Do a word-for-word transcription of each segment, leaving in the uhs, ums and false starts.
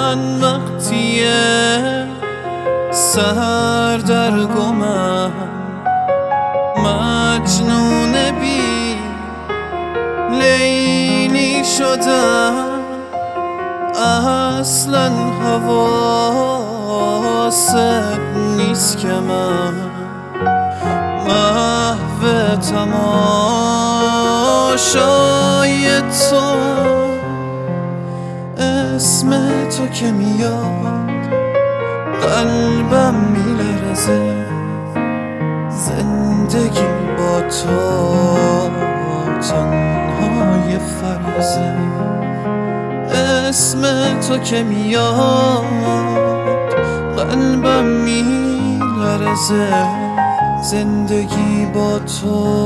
من وقتیه سهر در گمم مجنون بی لیلی شدم اصلا حواست نیست که من محو تماشای تو اسم تو که میاد قلبم میلرزه زندگی با تو تنهای فرزه اسم تو که میاد قلبم میلرزه زندگی با تو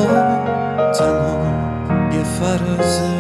تنهای فرزه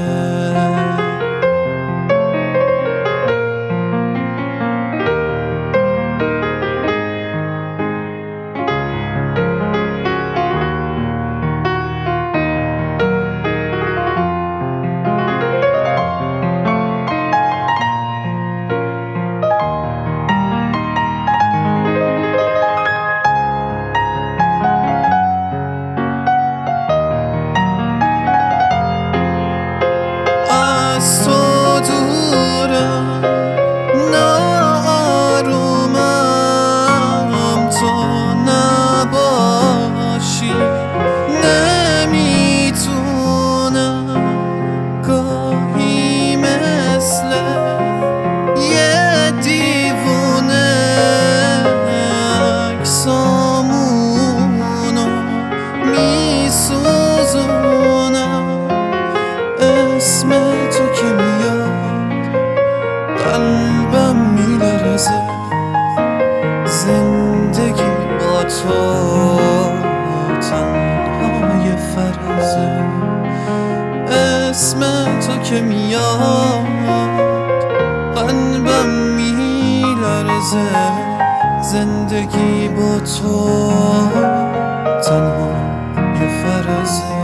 از تو دورم ناآرومم تو نباشی نمیتونم گاهی مثل یه دیوونه عکسامونو میسوزونم اسم تو که میاد قلبم میلرزه زندگی با تو تنهای فرزه اسم تو که میاد قلبم میلرزه زندگی با تو تنهای فرزه